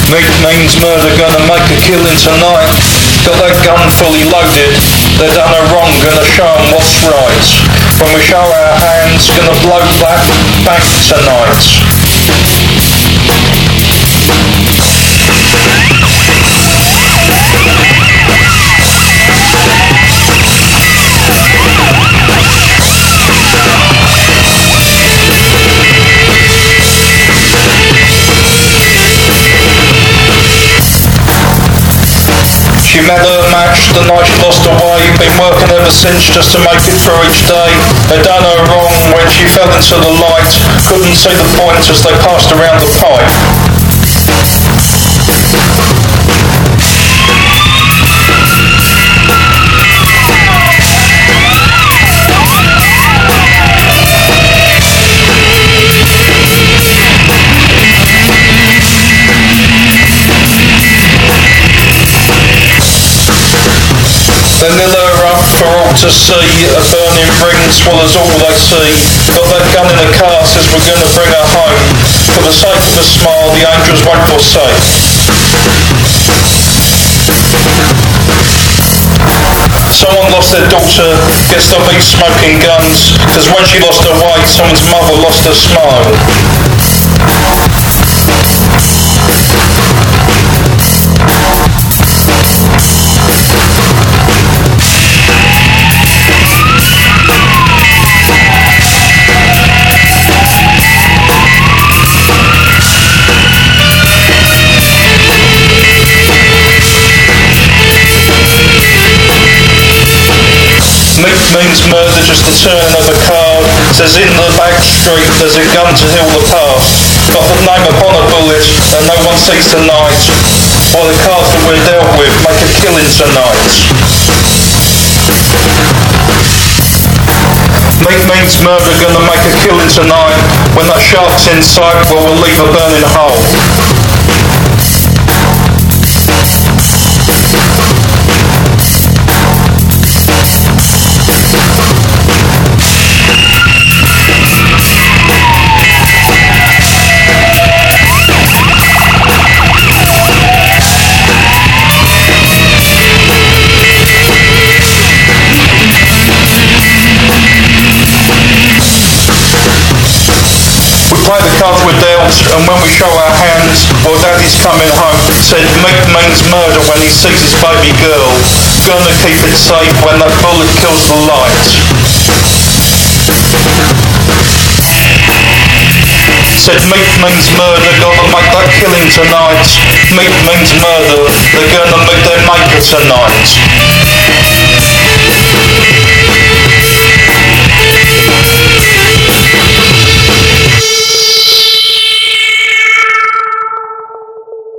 Meat means murder, gonna make a killing tonight. Got that gun fully loaded, they done her wrong, gonna show 'em what's right. When we show our hands, gonna blow that back tonight. She met her match the night she lost her way. Been working ever since just to make it through each day. They done her wrong when she fell into the light. Couldn't see the point as they passed around the pipe. They nail her up for all to see. A burning ring swallows all they see. Got that gun in the car, says we're gonna bring her home. For the sake of a smile, the angels won't forsake. Someone lost their daughter, gets to meet smoking guns. Cause when she lost her weight, someone's mother lost her smile. Meat means murder, just the turn of a card. Says in the back street there's a gun to heal the past. Got the name upon a bullet and no one sees tonight. While the cards that we're dealt with make a killing tonight. Meat means murder, gonna make a killing tonight. When that shark's in sight, well, we'll leave a burning hole. Play the cards we're dealt, and when we show our hands, well, daddy's coming home. Said meat means murder when he sees his baby girl. Gonna keep it safe when that bullet kills the light. Said meat means murder, gonna make that killing tonight. Meat means murder, they're gonna meet their maker tonight.